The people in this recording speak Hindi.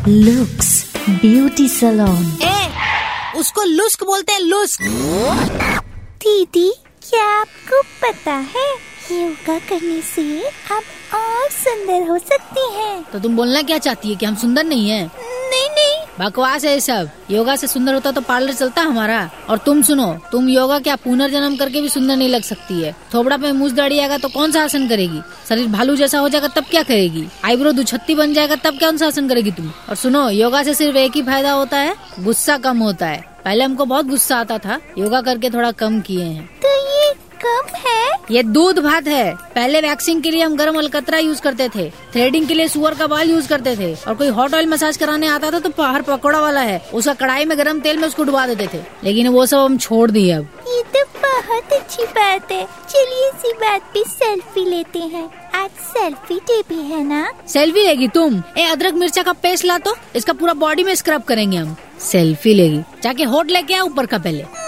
Looks beauty salon. उसको लुस्क बोलते हैं, लुस्क। दीदी, क्या आपको पता है योगा करने से आप और सुंदर हो सकती हैं? तो तुम बोलना क्या चाहती है कि हम सुंदर नहीं हैं? नहीं नहीं, बकवास है ये सब। योगा से सुंदर होता तो पार्लर चलता हमारा। और तुम सुनो, तुम योगा क्या पुनर्जन्म करके भी सुंदर नहीं लग सकती है। थोबड़ा पे मूछ दाढ़ी आएगा तो कौन सा आसन करेगी? शरीर भालू जैसा हो जाएगा तब क्या करेगी? आईब्रो दुछत्ती बन जाएगा तब कौन सा आसन करेगी तुम? और सुनो, योगा से सिर्फ एक ही फायदा होता है, गुस्सा कम होता है। पहले हमको बहुत गुस्सा आता था, योगा करके थोड़ा कम किए हैं। तो ये कम है? ये दूध भात है। पहले वैक्सिंग के लिए हम गरम अलकतरा यूज करते थे, थ्रेडिंग के लिए सुअर का बाल यूज करते थे, और कोई हॉट ऑयल मसाज कराने आता था तो पहाड़ पकौड़ा वाला है, उसका कढ़ाई में गरम तेल में उसको डुबा देते थे। लेकिन वो सब हम छोड़ दिए अब। ये तो बहुत अच्छी बात है। चलिए इसी बात पे सेल्फी लेते हैं। आज सेल्फी डे भी है ना? सेल्फी लेगी तुम? अदरक मिर्चा का पेस्ट ला तो इसका पूरा बॉडी में स्क्रब करेंगे हम। सेल्फी लेगी? जाके होठ लेके आ ऊपर का पहले।